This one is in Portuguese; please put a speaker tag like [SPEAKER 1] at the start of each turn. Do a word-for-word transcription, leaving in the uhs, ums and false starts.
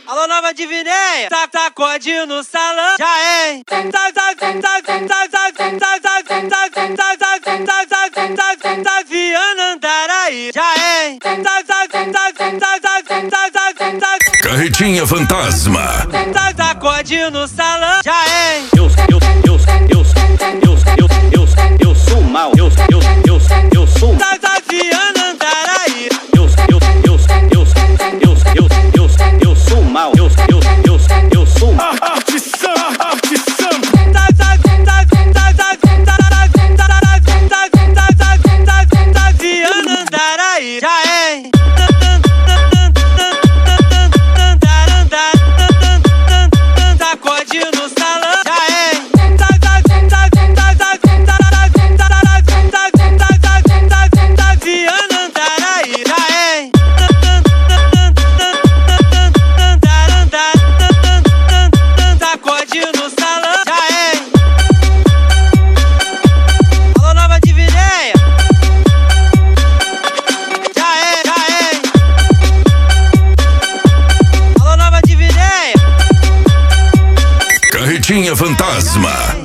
[SPEAKER 1] Alô, Nova Divinéia, tá, sacode no salão, já é. Viana Andaraí, já é.
[SPEAKER 2] Carretinha Fantasma.
[SPEAKER 1] Sacode no salão, já é.
[SPEAKER 3] Eu, eu, eu, eu, eu, eu, eu, eu sou mal. Eu, eu, eu, eu sou mal.
[SPEAKER 1] Viana Andaraí.
[SPEAKER 3] Eu, eu, eu, eu, eu, eu, eu, eu sou mal. Eu, eu, eu, eu sou mal.
[SPEAKER 2] Arte samba, arte samba.
[SPEAKER 1] Viana Andaraí, já é. Sacode no salão, já é. Viana Andaraí, já é. Sacode no salão, já é. Alô, Nova Divinéia, já é, já é. Alô, Nova Divinéia.
[SPEAKER 2] Carretinha Fantasma.